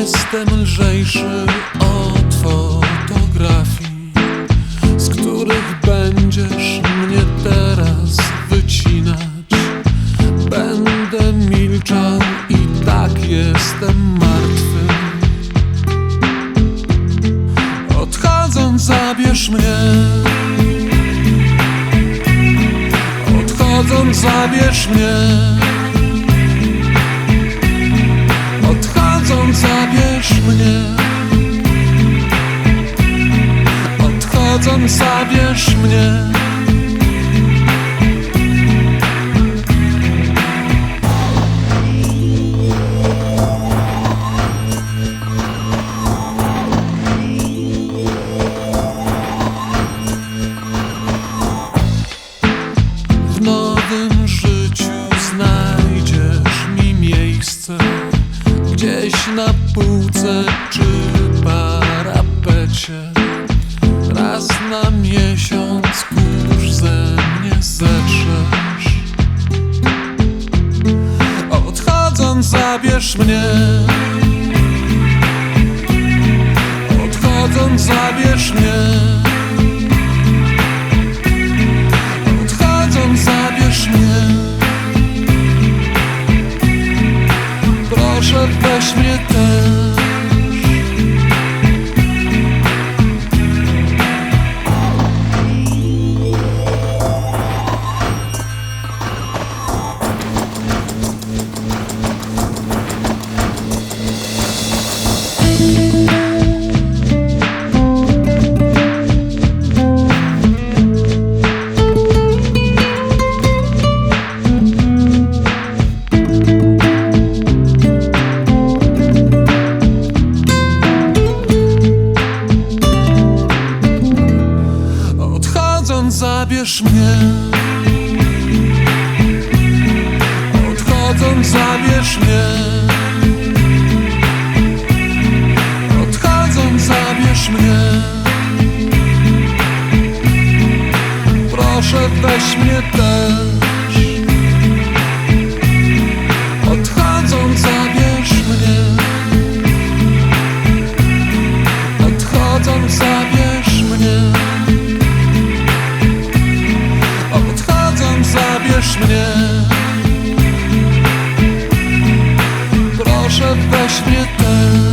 jestem lżejszy od fotografii, z których będziesz mnie teraz wycinać. Będę milczał i tak jestem martwy. Odchodząc zabierz mnie. Odchodząc zabierz mnie. Odchodząc zabierz mnie. Odchodząc zabierz mnie. W nowym życiu znajdziesz mi miejsce, gdzieś na półce czy parapecie. Raz na miesiąc kurz ze mnie zetrzesz. Odchodząc zabierz mnie. Odchodząc zabierz mnie. Odchodząc zabierz mnie. Proszę weź mnie też. Odchodząc zabierz mnie. Odchodząc zabierz mnie. Odchodząc zabierz mnie. Proszę weź mnie też. Odchodząc zabierz mnie. Odchodząc zabierz mnie. Odchodząc zabierz mnie. Proszę weź mnie też.